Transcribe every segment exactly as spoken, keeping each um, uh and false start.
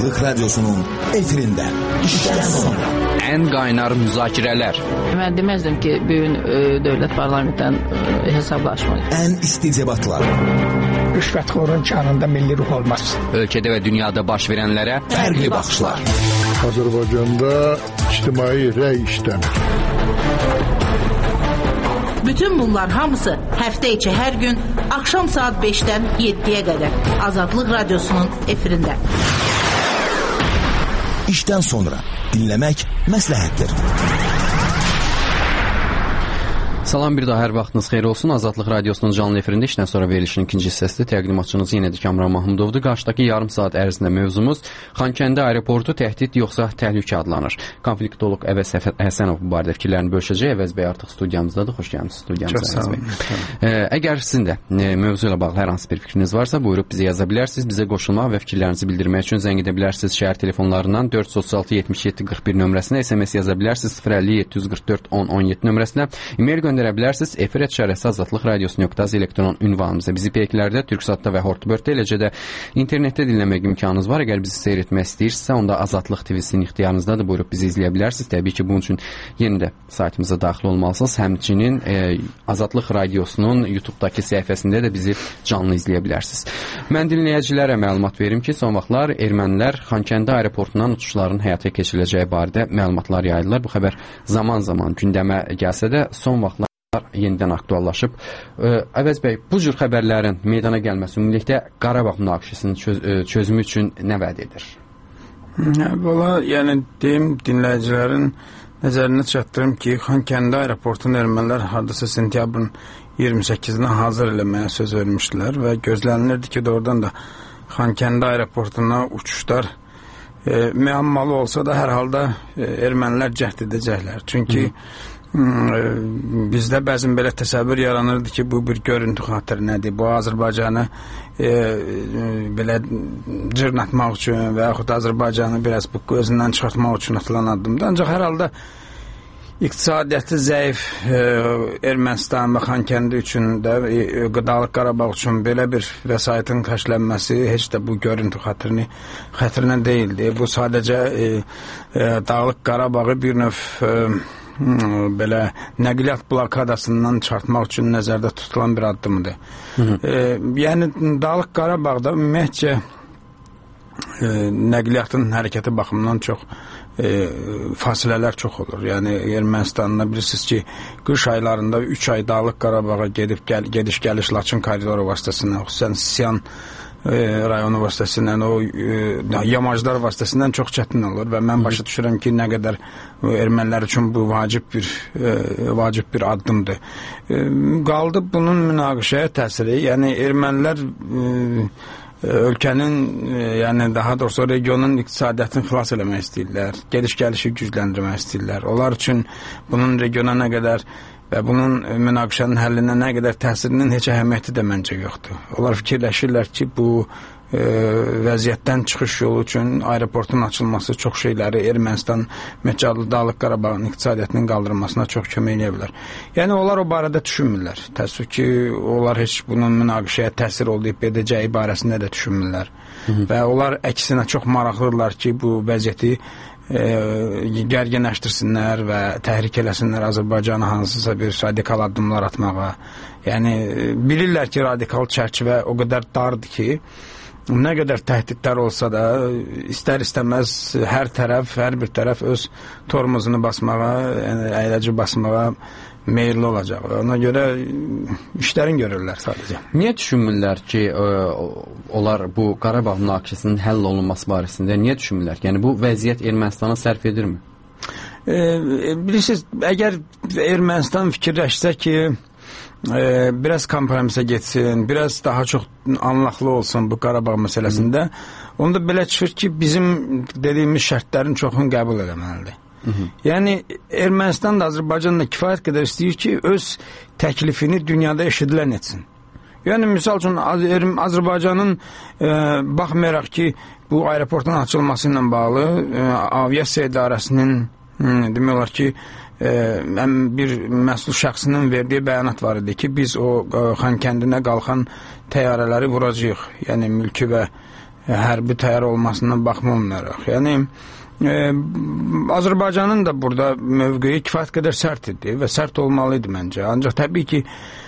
Azadlıq Radyosu'nun efirinde. İşten sonra. En qaynar müzakirələr. Mən deməzdim ki, bugün e, dövlət parlamentdən e, hesablaşmayın. En isti debatlar. Rüşvətxorun kanında milli ruh olmaz. Ölkədə və dünyada baş verənlərə fərqli baxışlar. Azərbaycanda ictimai rəy işlənir. Bütün bunlar hamısı həftə içi hər gün axşam saat beşdən yeddiyə qədər Azadlıq Radyosu'nun efirində. İşten sonra dinlemek məsləhətdir. Salam, bir daha hər vaxtınız xeyir olsun. Azadlıq Radyosu'nun canlı efirində işdən sonra verilişin ikinci hissəsində təqdimatçınız yenə də Kamran Mahmudovdur. Qarşıdakı yarım saat ərzində mövzumuz Xankəndi aeroportu təhdid yoxsa təhlükə adlanır. Konfliktolog Əvəz Həsənov bu barədə fikirlərini bölüşəcək. Əvəz bəy artıq studiyamızdadır. Xoş gəlmişsiniz studiyamıza. Əgər sizin də mövzu ilə bağlı hər hansı bir fikriniz varsa, buyurub bizə yaza bilərsiniz. Bizə qoşulmaq və fikirlərinizi bildirmək üçün zəng edə bilərsiniz. Şəhər telefonlarından dörd yüz otuz altı yetmiş yeddi qırx bir nömrəsinə, S M S yaza bilərsiniz sıfır əlli yeddi yüz qırx dörd on on yeddi nömrəsinə, e-mail göndərə bilərsiniz. Efir etşarəsi azadlıq radiosu nöqtə az elektron ünvanımıza. Bizi peyklərdə, Türksatda və Hortbörtdə, eləcə də internetdə dinləmək imkanınız var. Əgər bizi seyr etmək istəyirsinizsə, onda Azadlıq T V-sinin ixtiyarınızdadır. Buyurub bizi izləyə bilərsiniz. Təbii ki, bunun üçün yenə də saytımıza daxil olmalısınız. Həmçinin e, Azadlıq Radiosunun YouTube-dakı səhifəsində də bizi canlı izləyə bilərsiniz. Mən dinləyicilərə məlumat verim ki, son vaxtlar ermənilər Xankəndi aeroportundan uçuşların həyata keçiriləcəyi barədə məlumatlar yaydılar. Bu xəbər zaman-zaman gündəmə gəlsə də, son vaxtlar yenidən aktuallaşıb. Əvəz bəy, bu cür xəbərlərin meydana gəlməsi ümumilikdə Qarabağ münaqişəsinin çöz çözümü üçün nə vəd edir? Valla, yəni deyim dinləyicilərin nəzərinə çatdırım ki, Xankəndi aeroportunu ermənilər hardasa sentyabrın iyirmi səkkizində hazır eləməyə söz vermişdilər və gözlənilirdi ki, doğrudan da Xankəndi aeroportuna uçuşlar e, müəmmalı olsa da hər halda e, ermənilər cəhd edəcəklər. Çünki Hı. bizdə bəzən belə təsəvvür yaranırdı ki, bu bir görüntü xatirinədir. Bu Azərbaycanı e, e, belə cırnatmaq üçün və yaxud Azərbaycanı biraz bu özündən çıxartmaq üçün atılan addımdır. Ancaq hər halda iqtisadiyyatı zəif e, Ermənistan və Xankəndi üçün də e, Qıdalıq Qarabağ üçün belə bir vəsaitin xərclənməsi heç də bu görüntü xatirini xatirinə deyildi. Bu sadəcə e, e, Dağlıq Qarabağı bir növ e, belə nəqliyyat blokadasından çıxartmaq üçün nəzərdə tutulan bir addımdır. E, yəni Dağlıq Qarabağda ümumiyyətcə e, nəqliyyatın hərəkəti baxımından çox e, fasilələr çox olur. Yəni Ermənistanda bilirsiniz ki, qış aylarında üç ay Dağlıq Qarabağa gedib gəl, gediş-gəliş Laçın koridoru vasitəsindən, xüsusən Siyan E, rayonu vasitəsindən, o e, yamaclar vasitəsindən çox çətin olur və mən başa düşürəm ki, nə qədər ermənilər üçün bu vacib bir e, vacib bir addımdır. E, qaldı bunun münaqişəyə təsiri, yəni ermənilər e, ölkənin, e, yəni daha doğrusu regionun iqtisadiyyatını xilas eləmək istəyirlər, gediş-gəlişi gücləndirmək istəyirlər. Onlar üçün bunun regiona nə qədər və bunun münaqişənin həllinə nə qədər təsirinin heç əhəmiyyəti də məncə yoxdur. Onlar fikirləşirlər ki, bu e, vəziyyətdən çıxış yolu üçün aeroportun açılması çox şeyləri Ermənistan Məcadlı Dağlıq Qarabağın iqtisadiyyatının qaldırılmasına çox kömək edə bilər. Yəni onlar o barədə düşünmürlər. Təəssüf ki, onlar heç bunun münaqişəyə təsir olub edəcəyi barəsində də düşünmürlər. Hı -hı. Və onlar əksinə çox maraqlıdırlar ki, bu vəziyyəti E, gərginləşdirsinlər və təhrik eləsinlər Azərbaycanı hansısa bir radikal addımlar atmağa. Yəni bilirlər ki, radikal çərçivə o qədər dardır ki, nə qədər təhdidlər olsa da istər-istəməz hər tərəf, hər bir tərəf öz tormozunu basmağa, yəni əyləci basmağa meyilli olacaq. Ona görə işlərin görürlər sadəcə. Niyə düşünmürlər ki, onlar bu Qarabağ münaqişəsinin həll olunması barəsində niyə düşünmürlər? Yəni bu vəziyyət Ermənistana sərf edirmi? E, bilirsiniz, əgər Ermənistan fikirləşsə ki, e, biraz kompromisə getsin, biraz daha çox anlaqlı olsun bu Qarabağ məsələsində, onda belə çıxır ki, bizim dediyimiz şərtlərin çoxunu qəbul eləməlidir. Hı -hı. Yəni Ermənistan da Azərbaycan da kifayət qədər istəyir ki, öz təklifini dünyada eşidilən etsin. Yəni misal üçün Azərbaycanın e, baxmayaraq ki, bu aeroportun açılması ilə bağlı e, aviasiya idarəsinin e, demək olar ki, e, bir məsul şəxsinin verdiyi bəyanat var idi ki, biz o e, Xankəndinə qalxan təyyarələri vuracağıq. Yəni mülki və hərbi təyyarə olmasından baxmalaraq. Yəni e, Azərbaycanın da burada mövqeyi kifayət qədər sərt idi və sərt olmalıydı məncə. Ancaq təbii ki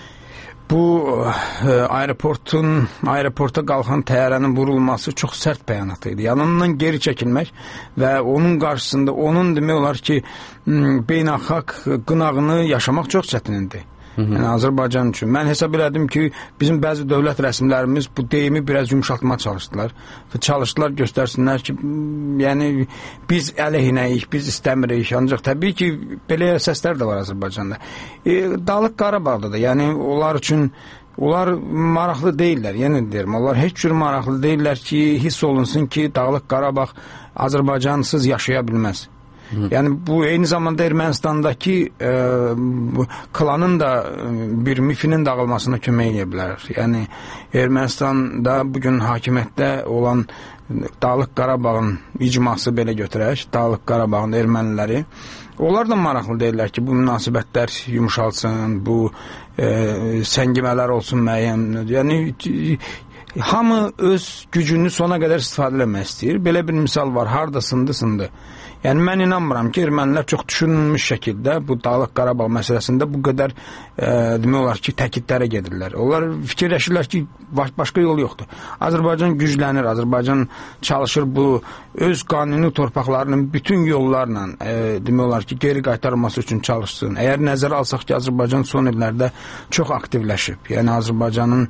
bu e, aeroportun aeroporta qalxan təyyarənin vurulması çox sərt bəyanat idi. Yanından geri çəkilmək və onun qarşısında onun demək olar ki beynəlxalq qınağını yaşamaq çox çətin idi. Yəni Azərbaycan üçün. Mən hesab elədim ki, bizim bəzi dövlət rəsmilərimiz bu deyimi biraz yumuşaltma çalışdılar. Və çalışdılar göstərsinlər ki, yəni biz əleyhinəyik, biz istəmirik. Ancaq təbii ki, belə səslər də var Azərbaycanda. E, Dağlıq Qarabağda da, yəni onlar üçün onlar maraqlı deyirlər, yenə deyirəm, onlar heç cür maraqlı deyirlər ki, hiss olunsun ki, Dağlıq Qarabağ Azərbaycansız yaşaya bilməz. Yəni bu eyni zamanda Ermənistandakı e, klanın da bir mifinin dağılmasına kömək edə bilər. Yəni Ermənistanda bugün hakimiyyətdə olan Dağlıq Qarabağın icması belə götürək, Dağlıq Qarabağın erməniləri, onlar da maraqlı deyirlər ki, bu münasibətlər yumuşalsın, bu e, səngimələr olsun müəyyən. Yəni hamı öz gücünü sona qədər istifadə etmək istəyir. Belə bir misal var, harda sındı, sındı. Yəni mən inanmıram ki, ermənilər çox düşünülmüş şəkildə bu Dağlıq Qarabağ məsələsində bu qədər e, demək olar ki, təkidlərə gedirlər. Onlar fikirləşirlər ki, baş, başqa yol yoxdur. Azərbaycan güclənir, Azərbaycan çalışır bu öz qanuni torpaqlarının bütün yollarla e, demək olar ki, geri qaytarılması üçün çalışsın. Əgər nəzərə alsaq ki, Azərbaycan son illərdə çox aktivləşib. Yəni Azərbaycanın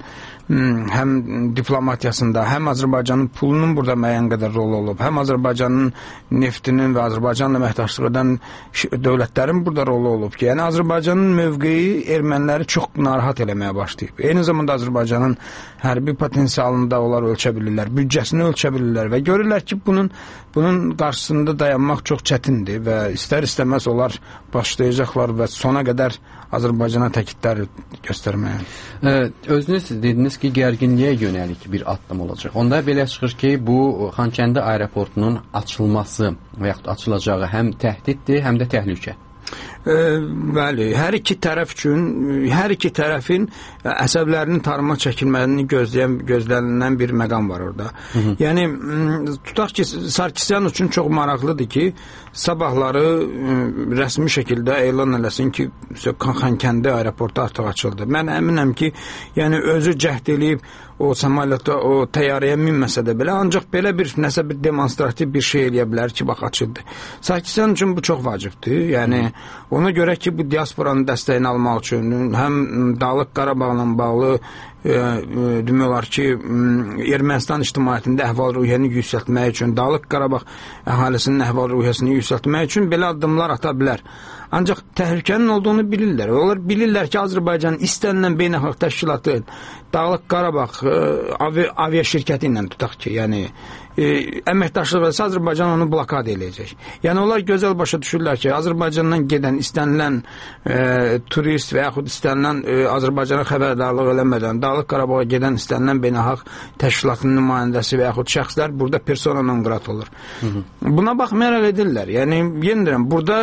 həm diplomatiyasında, həm Azərbaycanın pulunun burada müəyyən qədər rolu olub, həm Azərbaycanın neftinin və Azərbaycanla əməkdaşlıq edən dövlətlərin burada rolu olub ki, yəni Azərbaycanın mövqeyi erməniləri çox narahat eləməyə başlayıb. Eyni zamanda Azərbaycanın hərbi potensialını da onlar ölçə bilirlər, büdcəsini ölçə bilirlər və görürlər ki, bunun bunun qarşısında dayanmaq çox çətindir və istər-istəməz onlar başlayacaqlar və sona qədər Azərbaycana təkidlər göstərməyə. Ə, özünüz dediniz ki, gərginliyə yönəlik bir addım olacaq. Onda belə çıxır ki, bu Xankəndi aeroportunun açılması və yaxud açılacağı həm təhdiddir, həm də təhlükə. E, bəli, hər iki tərəf üçün, hər iki tərəfin əsəblərinin tarıma çəkilməsini gözləyən, gözlənilən bir məqam var orada. Hı -hı. Yəni, tutaq ki, Sarkisyan üçün çox maraqlıdır ki, sabahları rəsmi şəkildə elan eləsin ki, Xankəndi aeroportu artıq açıldı. Mən əminəm ki, yəni özü cəhd eləyib o səmalyota, o təyyarəyə minməsə də belə, ancaq belə bir nəsə bir demonstrativ bir şey eləyə bilər ki, bax açıldı. Sarkisyan üçün bu çox vacibdir. Yəni ona görə ki, bu diasporanın dəstəyini almaq üçün həm Dağlıq Qarabağla bağlı e, e, demək olar ki, Ermənistan ictimaiyyətində əhval-ruhiyyəni yüksəltmək üçün, Dağlıq Qarabağ əhalisinin əhval-ruhiyyəsini yüksəltmək üçün belə addımlar ata bilər. Ancaq təhlükənin olduğunu bilirlər. Onlar bilirlər ki, Azərbaycanın istənilən beynəlxalq təşkilatı Dağlıq Qarabağ avi, avia şirkəti ilə tutaq ki, yəni e, əməkdaşlıq etsə Azərbaycan onu blokad eləyəcək. Yəni onlar gözəl başa düşürlər ki, Azərbaycandan gedən istənilən e, turist və yaxud istənilən e, Azərbaycana xəbərdarlıq eləmədən Dağlıq Qarabağa gedən istənilən beynəlxalq təşkilatının nümayəndəsi və yaxud şəxslər burada persona non grata olur. Hı -hı. Buna baxmayaraq edirlər. Yəni yenə deyirəm, burada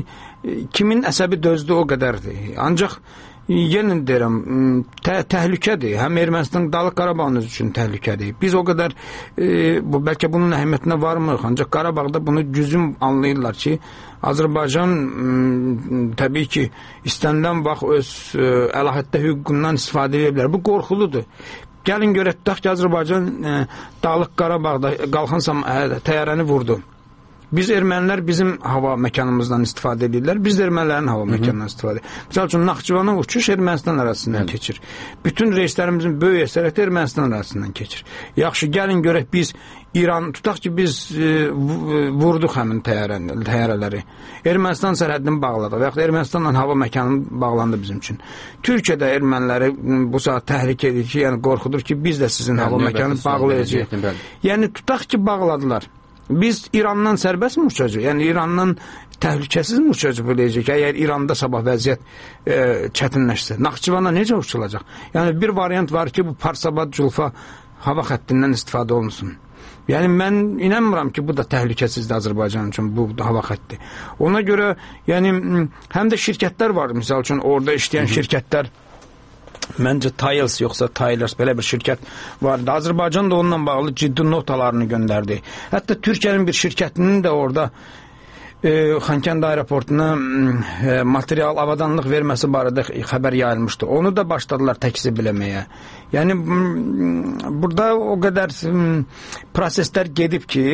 kimin əsəbi dözdü o qədərdir. Ancaq yenə deyirəm, tə təhlükədir. Həm Ermənistan Dağlıq Qarabağın üçün təhlükədir. Biz o qədər e, bu bəlkə bunun əhəmiyyətinə varmırıq. Ancaq Qarabağda bunu düzüm anlayırlar ki, Azərbaycan m, təbii ki, istənilən vaxt öz e, əlahəttə hüququndan istifadə edə bilər. Bu qorxuludur. Gəlin görək, tutaq ki, Azərbaycan e, Dağlıq Qarabağda qalxan təyyarəni vurdu. Biz ermənilər bizim hava məkanımızdan istifadə edirlər, biz ermənilərin hava məkanından istifadə edir. Misal üçün, Naxçıvana uçuş Ermənistan arasından Hı. keçir. Bütün reyslərimizin böyük əsərəti Ermənistan arasından keçir. Yaxşı, gəlin görək biz İran, tutaq ki, biz e, vurduq həmin təyyarələri. Ermənistan sərhədini bağladıq və yaxud Ermənistanla hava məkanı bağlandı bizim üçün. Türkiyədə erməniləri bu saat təhrik edir ki, yəni qorxudur ki, biz də sizin hava məkanı bağlayacaq. Yəni, tutaq ki, bağladılar. Biz İrandan sərbəst mi uçacaq? Yəni İrandan təhlükəsiz mi uçacaq biləcək? Əgər İranda sabah vəziyyət e, çətinləşsə, Naxçıvana necə uçulacaq? Yəni bir variant var ki, bu Parsabad-Culfa hava xəttindən istifadə olunsun. Yəni mən inanmıram ki, bu da təhlükəsizdir Azərbaycan üçün, bu hava xətti. Ona görə yəni həm də şirkətlər var, misal üçün orada işləyən Hı -hı. şirkətlər Məncə Tiles yoxsa Tylers belə bir şirkət vardı. Azərbaycan da onunla bağlı ciddi notalarını göndərdi. Hətta Türkiyənin bir şirkətinin də orada e, Xankəndi aeroportuna e, material avadanlıq verməsi barədə xəbər yayılmışdı. Onu da başladılar təkzib eləməyə. Yəni burada o qədər proseslər gedib ki,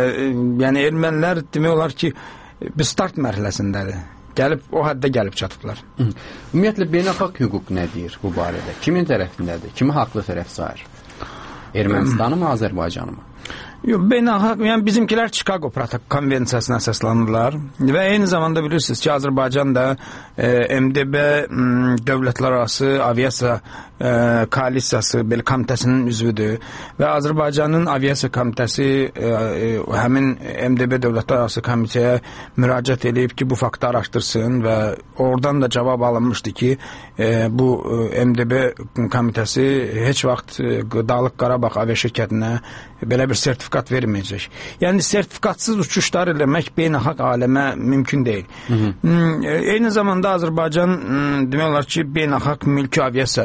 yəni ermənilər demək olar ki, bir start mərhələsindədir. Gəlib, o həddə gəlib çatıblar. Hı. Ümumiyyətlə, beynəlxalq hüquq nə deyir bu barədə? Kimin tərəfindədir? Kimi haqlı tərəf sayır? Ermənistanı mı, Azərbaycanı mı? Yox, beynəlxalq, yəni bizimkilər Chicago konvensiyasına əsaslanırlar və eyni zamanda bilirsiniz ki, Azərbaycan da e, M D B m, dövlətlər arası aviasiya e, koalisiyası belə komitəsinin üzvüdür və Azərbaycanın aviasiya komitəsi e, e, həmin M D B dövlətlər arası komitəyə müraciət edib ki, bu faktı araşdırsın və oradan da cavab alınmışdı ki, e, bu e, M D B komitəsi heç vaxt e, Dağlıq Qarabağ aviaşirkətinə belə bir sertifikat verməyəcək. Yəni sertifikatsız uçuşlar eləmək beynəlxalq aləmə mümkün deyil. Hı -hı. Eyni zamanda Azərbaycan demək olar ki, beynəlxalq mülki aviasiya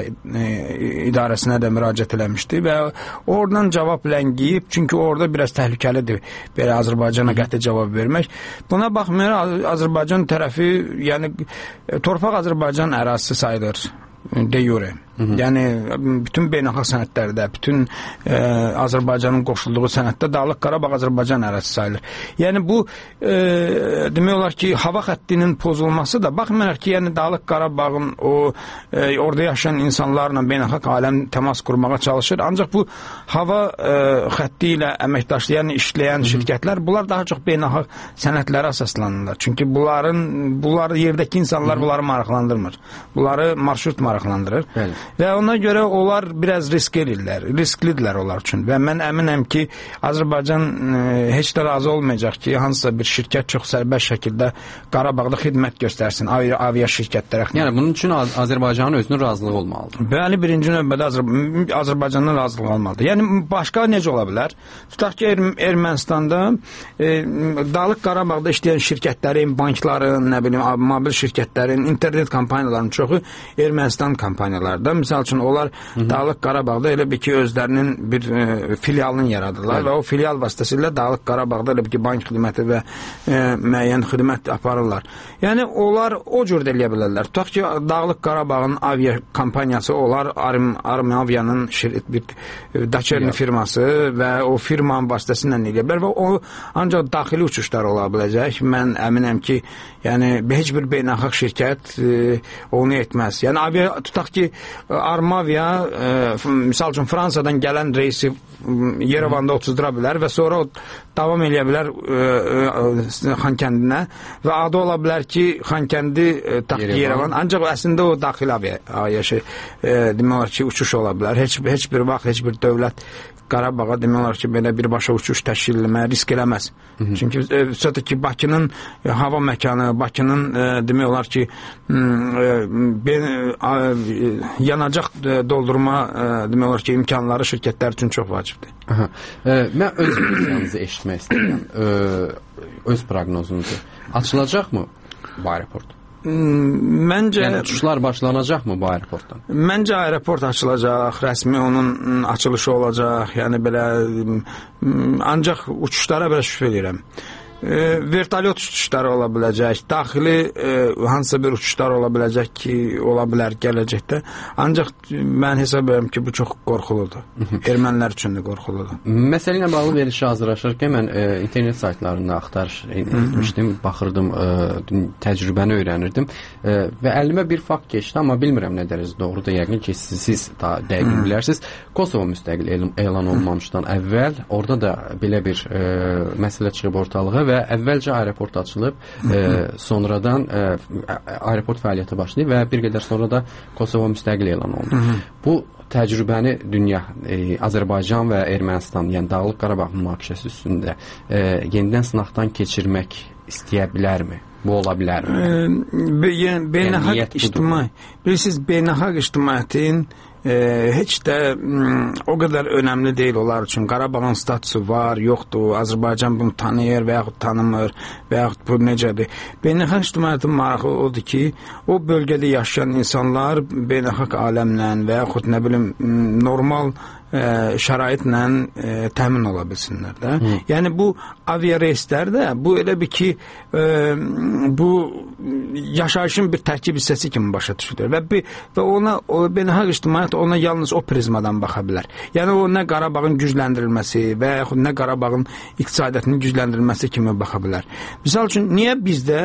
idarəsinə də müraciət eləmişdi və oradan cavab ləngiyib, çünki orada biraz təhlükəlidir belə Azərbaycana qəti cavab vermək. Buna baxmayaraq Azərbaycan tərəfi, yəni torpaq Azərbaycan ərazisi sayılır de jure. Hı -hı. Yəni bütün beynəlxalq sənədlərdə, bütün e, Azərbaycanın qoşulduğu sənəddə Dağlıq Qarabağ Azərbaycan ərazisi sayılır. Yəni bu e, demək olar ki, hava xəttinin pozulması da baxmayaraq ki, yəni Dağlıq Qarabağın o e, orada yaşayan insanlarla beynəlxalq aləm təmas qurmağa çalışır. Ancaq bu hava e, xətti ilə əməkdaşlayan, işləyən Hı -hı. şirkətlər, bunlar daha çox beynəlxalq sənədlərə əsaslanırlar. Çünki bunların bunlar yerdəki insanlar Hı -hı. bunları maraqlandırmır. Bunları marşrut maraqlandırır. Bəli. Və ona görə onlar biraz risk edirlər, risklidirlər onlar üçün. Və mən əminəm ki, Azərbaycan e, heç də razı olmayacaq ki, hansısa bir şirkət çox sərbəst şəkildə Qarabağda xidmət göstərsin, avia, avia şirkətlərə. Yəni bunun üçün Azərbaycanın özünün razılığı olmalıdır. Bəli, birinci növbədə Azər Azərbaycanın razılığı olmalıdır. Yəni başqa necə ola bilər? Tutaq ki, er Ermənistanda e, Dağlıq Qarabağda işləyən şirkətlərin, bankların, nə bilim, mobil şirkətlərin, internet kampaniyalarının çoxu Ermənistan kampaniyalarında. Misal üçün, onlar Hı -hı. Dağlıq Qarabağda elə bir ki, özlərinin bir e, filialını yaradırlar Hı. və o filial vasitəsilə Dağlıq Qarabağda elə bir ki, bank xidməti və e, müəyyən xidmət aparırlar. Yəni, onlar o cür də eləyə bilərlər. Tutaq ki, Dağlıq Qarabağın avia kampaniyası, onlar Arm, Arm Avianın bir e, daçerni firması və o firmanın vasitəsilə eləyə bilər və o ancaq daxili uçuşlar ola biləcək. Mən əminəm ki, yəni, heç bir beynəlxalq şirkət e, onu etməz. Yəni, avia, tutaq ki, Armavia, e, misal üçün Fransadan gələn reysi Yerevanda uçuzdura bilər və sonra o davam eləyə bilər e, e, Xankəndinə və adı ola bilər ki, Xankəndi e, Yerevan. Yerevan. Ancaq əslində o daxil aviya şey, e, demək olar ki, uçuş ola bilər. Heç, heç bir vaxt, heç bir dövlət Qarabağa demək olar ki, belə birbaşa uçuş təşkil etməyə risk eləməz. Hı -hı. Çünki e, söhbət ki, Bakının e, hava məkanı, Bakının e, demək olar ki, e, ben, e, yanacaq e, doldurma e, demək olar ki, imkanları şirkətlər üçün çox vacibdir. Aha. E, mən öz viziyanızı eşitmək istəyirəm. E, öz proqnozunuzu. Açılacaqmı bu aeroport? Məncə... Yəni, uçuşlar başlanacaqmı bu aeroportdan? Məncə aeroport açılacaq, rəsmi onun açılışı olacaq, yəni belə, ancaq uçuşlara belə şübhə edirəm. E, vertolyot uçuşları ola biləcək, daxili e, hansısa bir uçuşlar ola biləcək ki, ola bilər gələcəkdə. Ancaq mən hesab edirəm ki, bu çox qorxuludur. Ermənilər üçün də qorxuludur. Məsələ ilə bağlı verilişə hazırlaşarkən mən e, internet saytlarında axtarış etmişdim, baxırdım, e, təcrübəni öyrənirdim e, və əlimə bir fakt keçdi, amma bilmirəm nə dərəcədə doğrudur, yəqin ki, siz, siz daha dəqiq bilərsiniz. Kosovo müstəqil el elan olmamışdan əvvəl orada da belə bir e, məsələ çıxıb ortalığa və əvvəlcə aeroport açılıb, e, sonradan e, aeroport fəaliyyətə başlayıb və bir qədər sonra da Kosovo müstəqil elan olundu. Hı -hı. Bu təcrübəni dünya, e, Azərbaycan və Ermənistan, yəni Dağlıq Qarabağ münaqişəsi üstündə e, yenidən sınaqdan keçirmək istəyə bilərmi? Bu ola bilərmi? E, yəni, beynəlxalq ictimai, bilirsiniz, beynəlxalq ictimaiyyətin e, heç də m, o qədər önəmli deyil onlar üçün. Qarabağın statusu var, yoxdur, Azərbaycan bunu tanıyır və yaxud tanımır və yaxud bu necədir. Beynəlxalq ictimaiyyətin marağı odur ki, o bölgədə yaşayan insanlar beynəlxalq aləmlə və yaxud nə bilim normal e, şəraitlə e, təmin ola bilsinlər də. Hı. Yəni bu aviareyslər də bu elə bir ki e, bu yaşayışın bir tərkib hissəsi kimi başa düşülür və, bir, və ona o beynəlxalq ictimaiyyət ona yalnız o prizmadan baxa bilər. Yəni o nə Qarabağın gücləndirilməsi və yaxud nə Qarabağın iqtisadiyyatının gücləndirilməsi kimi baxa bilər. Misal üçün niyə bizdə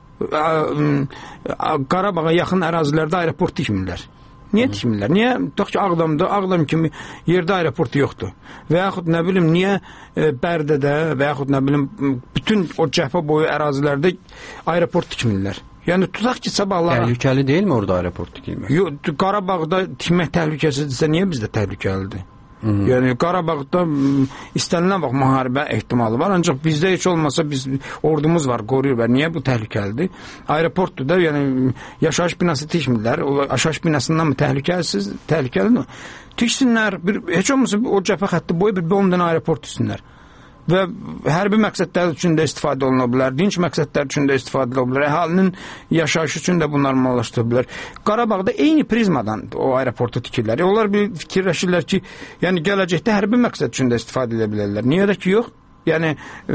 Qarabağa yaxın ərazilərdə aeroport tikmirlər? Niyə tikmirlər? Niyə? Tutaq ki, Ağdamda, Ağdam kimi yerdə aeroport yoxdur. Və yaxud nə bilim, niyə e, Bərdədə və yaxud nə bilim, bütün o cəbhə boyu ərazilərdə aeroport tikmirlər? Yəni, tutaq ki, sabahlara... Təhlükəli deyilmi orada aeroport tikilmək? Yox, Qarabağda tikmək təhlükəsizdirsə, niyə bizdə təhlükəlidir? Hı -hı. Yəni Qarabağda istənilən vaxt müharibə ehtimalı var, ancaq bizdə heç olmasa biz ordumuz var, qoruyur və niyə bu təhlükəlidir? Aeroportdur da, yəni yaşayış binası tikmirlər, o yaşayış binasından mı təhlükəsiz, təhlükəlidir? Tiksinlər, bir, heç olmasa o cəbhə xətti boyu bir on dənə aeroport tiksinlər. Və hərbi məqsədlər üçün də istifadə oluna bilər, dinç məqsədlər üçün də istifadə oluna bilər, əhalinin yaşayışı üçün də bunlar normallaşdırı bilər. Qarabağda eyni prizmadan o aeroportu tikirlər. E, onlar bir fikirləşirlər ki, yəni gələcəkdə hərbi məqsəd üçün də istifadə edə bilərlər. Niyə də ki, yox? Yəni,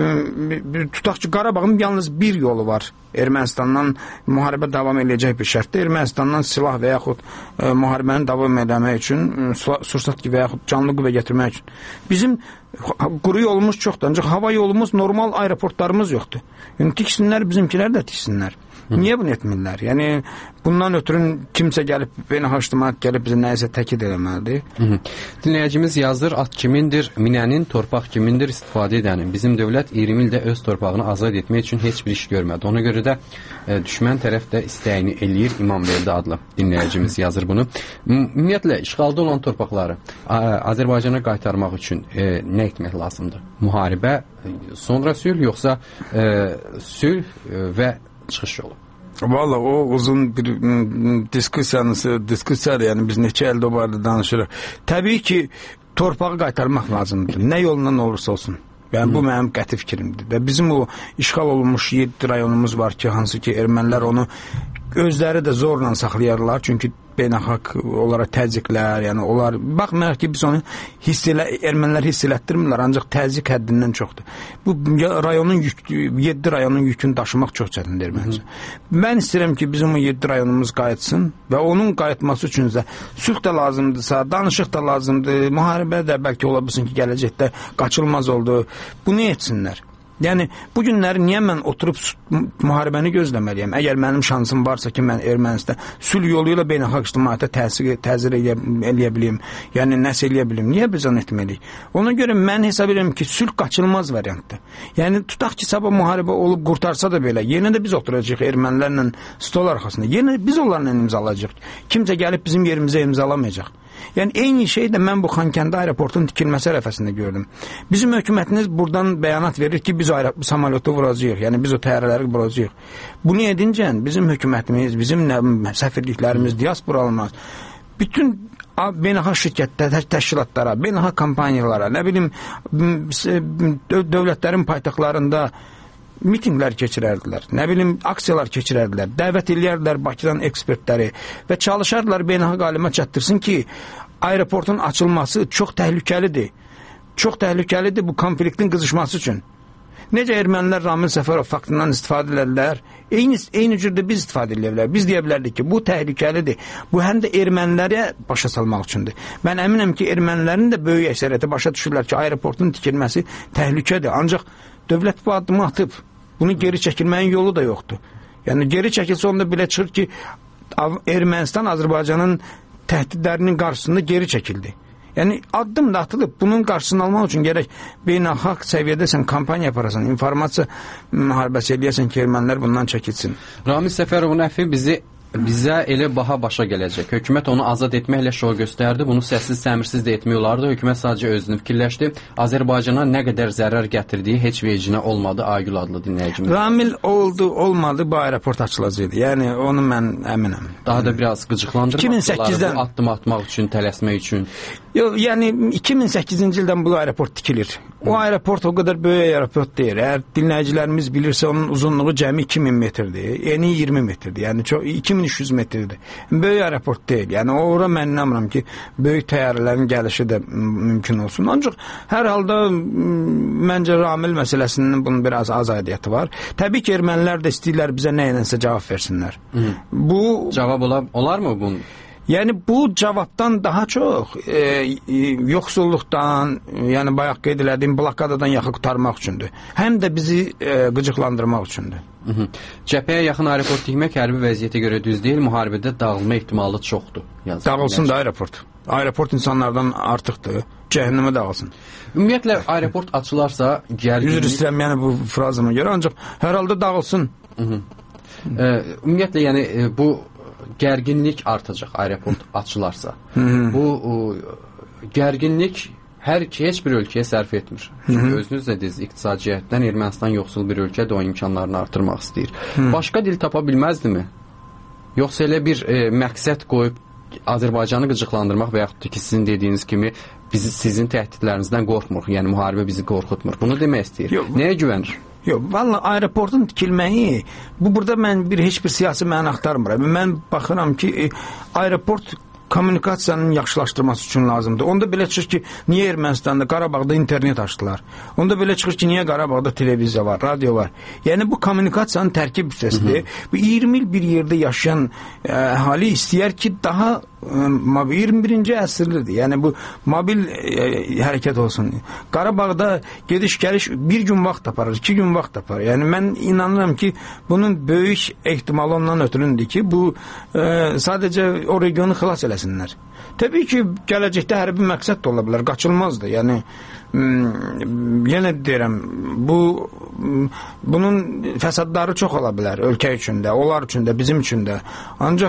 e, tutaq ki, Qarabağın yalnız bir yolu var. Ermənistandan müharibə davam edəcək bir şərtdə, Ermənistandan silah və yaxud e, müharibəni davam edəmək üçün, e, sursat və yaxud canlı qüvvə gətirmək üçün. Bizim quru yolumuz çoxdur, ancaq hava yolumuz, normal aeroportlarımız yoxdur. Yəni, tiksinlər, bizimkilər də tiksinlər. Hı. Niyə bunu etmirlər? Yəni, bundan ötürü kimsə gəlib, beynəlxalq ictimaiyyət gəlib bizə nəyisə təkid eləməlidir. Hı -hı. Dinləyicimiz yazır, at kimindir, minənin, torpaq kimindir, istifadə edənin. Bizim dövlət iyirmi ildə öz torpağını azad etmək üçün heç bir iş görmədi. Ona görə də e, düşmən tərəf də istəyini eləyir. İmamverdi adlı dinləyicimiz yazır bunu. Ümumiyyətlə, işğalda olan torpaqları Azərbaycana qaytarmaq üçün e, nə etmək lazımdır? Müharibə, sonra sülh, yoxsa e, sülh və çıxış yolu? Valla o uzun bir diskusiyanı, diskusiyadır, yəni biz neçə ildə o barədə danışırıq. Təbii ki, torpağı qaytarmaq lazımdır. Nə yolundan olursa olsun. Yəni, bu mənim qəti fikrimdir. Və bizim o işğal olunmuş yeddi rayonumuz var ki, hansı ki, ermənilər onu özləri də zorla saxlayarlar. Çünki beynəlxalq olaraq təzyiqlər, yəni onlar, baxmayaq ki, biz onu hiss elə, ermənilər hiss elətdirmirlər, ancaq təzyiq həddindən çoxdur. Bu rayonun yük, yeddi rayonun yükünü daşımaq çox çətindir məncə. Mən istəyirəm ki, bizim o yeddi rayonumuz qayıtsın və onun qayıtması üçün də sülh də lazımdırsa, danışıq da lazımdır, müharibə də bəlkə ola bilsin ki, gələcəkdə qaçılmaz oldu. Bunu etsinlər. Yəni, bu günləri niyə mən oturub müharibəni gözləməliyəm? Əgər mənim şansım varsa ki, mən Ermənistan sülh yolu ilə beynəlxalq ictimaiyyətə təsir, təsir eləyə, eləyə bilim, yəni nəsə eləyə bilim. Niyə biz onu etməliyik? Ona görə mən hesab edirəm ki, sülh qaçılmaz variantdır. Yəni, tutaq ki, sabah müharibə olub qurtarsa da belə, yenə də biz oturacaq ermənilərlə stol arxasında. Yenə biz onlarla imzalayacaq. Kimsə gəlib bizim yerimizə imzalamayacaq. Yəni, eyni şey də mən bu Xankəndi aeroportunun tikilməsi ərəfəsində gördüm. Bizim hökumətiniz buradan bəyanat verir ki, biz o samolyotu vuracağıq, yəni biz o təyyarələri vuracağıq. Bunu edincən bizim hökumətimiz, bizim səfirliklərimiz, diasporalımız, bütün beynəlxalq şirkətlər, təşkilatlara, beynəlxalq kampaniyalara, nə bilim, dövlətlərin paytaxtlarında mitinglər keçirərdilər, nə bilim, aksiyalar keçirərdilər, dəvət eləyərdilər Bakıdan ekspertləri və çalışardılar beynəlxalq aləmə çatdırsın ki, aeroportun açılması çox təhlükəlidir. Çox təhlükəlidir bu konfliktin qızışması üçün. Necə ermənilər Ramil Səfərov faktından istifadə edirlər, eyni, eyni cürdə biz istifadə edirlər. Biz deyə bilərdik ki, bu təhlükəlidir. Bu həm də ermənilərə başa salmaq üçündür. Mən əminəm ki, ermənilərin də böyük əksəriyyəti başa düşürlər ki, aeroportun tikilməsi təhlükədir. Ancaq dövlət bu addımı atıb. Bunu geri çəkilməyin yolu da yoxdur. Yəni geri çəkilsə onda belə çıxır ki, Ermənistan Azərbaycanın təhdidlərinin qarşısında geri çəkildi. Yəni addım da atılıb. Bunun qarşısını almaq üçün gərək beynəlxalq səviyyədə sən kampaniya yaparasan, informasiya müharibəsi eləyəsən ki, ermənilər bundan çəkilsin. Ramil Səfərovun əfvi bizi bizə elə baha başa gələcək. Hökumət onu azad etməklə şou göstərdi. Bunu səssiz, səmirsiz də etmək olardı. Hökumət sadəcə özünü fikirləşdi. Azərbaycana nə qədər zərər gətirdiyi heç vecinə olmadı. Aygül adlı dinləyicimiz. Ramil oldu, olmadı, bu aeroport açılacaqdı. Yəni onu mən əminəm. Daha da biraz qıcıqlandırmaq iki min səkkizdən addım atmaq üçün, tələsmək üçün. Yox, yəni iki min səkkizinci ildən bu aeroport tikilir. O aeroport o qədər böyük aeroport deyil. Əgər dinləyicilərimiz bilirsə, onun uzunluğu cəmi iki min metrdir. Eni iyirmi metrdir. Yəni çox iki min üç yüz metrdir. Böyük aeroport deyil. Yəni ora mən inanmıram ki, böyük təyyarələrin gəlişi də mümkün olsun. Ancaq hər halda məncə Ramil məsələsinin bunun biraz az aidiyyəti var. Təbii ki, ermənilər də istəyirlər bizə nə ilənsə cavab versinlər. Hı. Bu cavab ola, olar mı bunun? Yəni bu cavabdan daha çox e, e, yoxsulluqdan, yəni bayaq qeyd elədiyim blokadadan yaxı qurtarmaq üçündür. Həm də bizi e, qıcıqlandırmaq üçündür. Hı -hı. Cəbhəyə yaxın aeroport tikmək hərbi vəziyyətə görə düz deyil, müharibədə dağılma ehtimalı çoxdur. Yazır. Dağılsın da aeroport. Aeroport insanlardan artıqdır. Cəhənnəmə dağılsın. Ümumiyyətlə aeroport açılarsa gərginlik... Üzr istəyirəm yəni bu frazıma görə, ancaq hər halda dağılsın. Hı -hı. E, ümumiyyətlə yəni e, bu gərginlik artacaq aeroport açılarsa. Hı -hı. Bu o, gərginlik hər ki, heç bir ölkəyə sərf etmir. Çünki Hı -hı. özünüz də dediniz, iqtisadi cəhətdən Ermənistan yoxsul bir ölkədir, o imkanlarını artırmaq istəyir. Hı -hı. Başqa dil tapa bilməzdimi? Yoxsa elə bir e, məqsəd qoyub Azərbaycanı qıcıqlandırmaq və yaxud da ki, sizin dediyiniz kimi bizi, sizin təhdidlərinizdən qorxmur, yəni müharibə bizi qorxutmur. Bunu demək istəyir. Yox, nəyə güvənir? Yox, valla aeroportun tikilməyi, bu burada mən bir heç bir siyasi məna axtarmıram. Mən baxıram ki, aeroport kommunikasiyanın yaxşılaşdırması üçün lazımdır. Onda belə çıxır ki, niyə Ermənistanda, Qarabağda internet açdılar? Onda belə çıxır ki, niyə Qarabağda televiziya var, radio var? Yəni bu kommunikasiyanın tərkib hissəsidir. Bu iyirmi il bir yerdə yaşayan əhali istəyər ki, daha iyirmi birinci əsrlidir. Yəni bu mobil e, hərəkət olsun. Qarabağda gediş-gəliş bir gün vaxt tapar, iki gün vaxt tapar. Yəni mən inanıram ki, bunun böyük ehtimalı ondan ötüründür ki, bu e, sadəcə o regionu xilas eləsinlər. Təbii ki, gələcəkdə hərbi məqsəd də ola bilər, qaçılmazdır. Yəni yenə deyirəm, bu bunun fəsadları çox ola bilər ölkə üçün də, onlar üçün də, bizim üçün də. Ancaq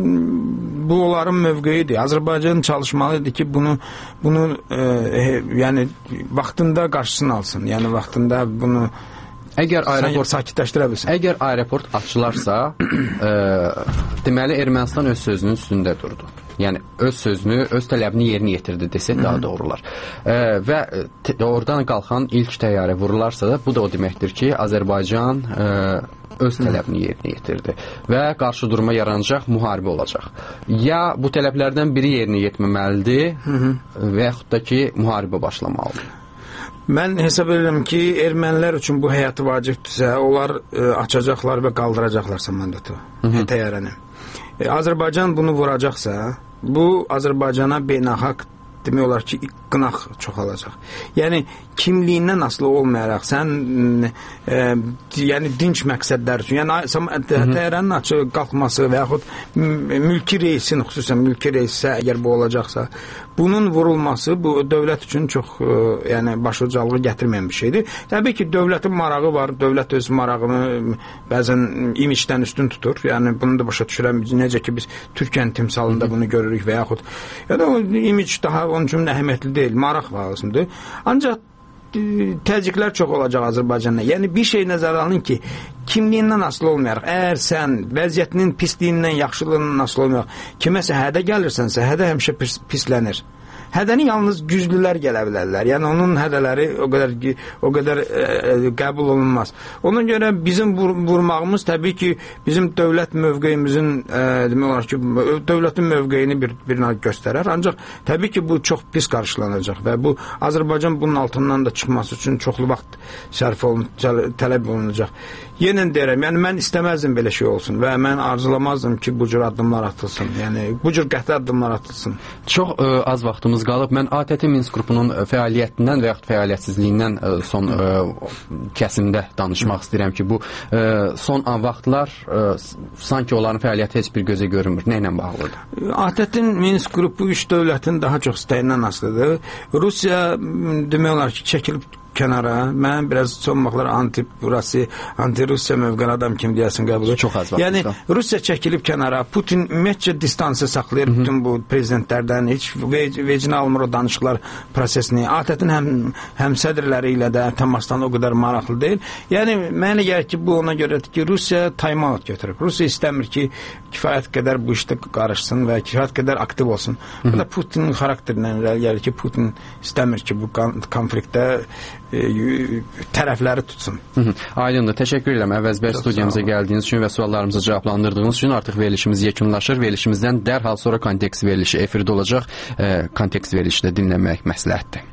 bu onların mövqeyidir. Azərbaycan çalışmalıdır ki, bunu bunu e, yəni vaxtında qarşısını alsın. Yəni vaxtında bunu Əgər aeroport sakitləşdirə bilsin. Əgər aeroport açılarsa, e, deməli Ermənistan öz sözünün üstündə durdu. Yəni öz sözünü, öz tələbini yerinə yetirdi desək daha doğrular. E, və te, oradan qalxan ilk təyyarə vurularsa da, bu da o deməkdir ki, Azərbaycan e, öz tələbini yerinə yetirdi və qarşı duruma yaranacaq müharibə olacaq. Ya bu tələblərdən biri yerinə yetməməlidir və yaxud da ki, müharibə başlamalıdır. Mən hesab edirəm ki, ermənilər üçün bu həyatı vacibdirsə, onlar e, açacaqlar və qaldıracaqlar samandatı, təyyarəni. E, Azərbaycan bunu vuracaqsa, bu Azərbaycana beynəlxalq demək olar ki, qınaq çoxalacaq. Yəni, kimliyindən asılı olmayaraq, sən e, yəni dinç məqsədlər üçün, yəni təyyarənin açıq qalxması və yaxud mülki reisin, xüsusən mülki reisə əgər bu olacaqsa, bunun vurulması bu dövlət üçün çox e, yəni başucalığı gətirməyən bir şeydir. Təbii ki, dövlətin marağı var, dövlət öz marağını bəzən imicdən üstün tutur. Yəni, bunu da başa düşürəm. Necə ki, biz Türkiyənin timsalında bunu görürük və yaxud yəni, o imic daha onun üçün əhəmiyyətli deyil, maraq lazımdır. Ancaq təzyiqlər çox olacaq Azərbaycanda. Yəni, bir şey nəzərə alın ki, kimliyindən asılı olmayaraq, əgər sən vəziyyətinin pisliyindən, yaxşılığından asılı olmayaraq, kiməsə hədə gəlirsənsə, hədə həmişə pis, pislənir. Hədəni yalnız güclülər gələ bilərlər. Yəni, onun hədələri o qədər, o qədər e, qəbul olunmaz. Ona görə bizim vur, vurmağımız təbii ki, bizim dövlət mövqeyimizin, e, demək olar ki, dövlətin mövqeyini bir, bir göstərər. Ancaq təbii ki, bu çox pis qarşılanacaq və bu Azərbaycan bunun altından da çıxması üçün çoxlu vaxt sərf olun, tələb olunacaq. Yenə deyirəm, yəni mən istəməzdim belə şey olsun və mən arzulamazdım ki, bu cür addımlar atılsın. Yəni, bu cür qəti addımlar atılsın. Çox ə, az vaxtımız qalıb. Mən A T T Minsk qrupunun fəaliyyətindən və yaxud fəaliyyətsizliyindən ə, son ə, kəsimdə danışmaq istəyirəm ki, bu ə, son vaxtlar ə, sanki onların fəaliyyəti heç bir gözə görünmür. Nə ilə bağlıdır? A T T-nin Minsk qrupu üç dövlətin daha çox istəyindən asılıdır. Rusiya demək olar ki, çəkilib kənara. Mən biraz son vaxtlar anti-Rusiya, anti-Rusiya mövqan adam kimi deyəsin qəbul edir. Çox az vaxt. Yəni Rusiya çəkilib kənara, Putin ümumiyyətcə distansı saxlayır Hı -hı. bütün bu prezidentlərdən, heç vecinə almır o danışıqlar prosesini. Adətən həm, həm sədrləri ilə də təmasdan o qədər maraqlı deyil. Yəni mənə gəlir ki, bu ona görədir ki, Rusiya time-out götürüb. Rusiya istəmir ki, kifayət qədər bu işdə qarışsın və kifayət qədər aktiv olsun. Hı -hı. Bu da Putinin xarakterindən gəlir ki, Putin istəmir ki, bu konfliktdə e, tərəfləri tutsun. Hı -hı. Aydındır. Təşəkkür edirəm əvvəz bəy studiyamıza gəldiyiniz üçün və suallarımızı cavablandırdığınız üçün. Artıq verilişimiz yekunlaşır. Verilişimizdən dərhal sonra kontekst verilişi efirdə olacaq. E, kontekst verilişi də dinləmək məsləhətdir.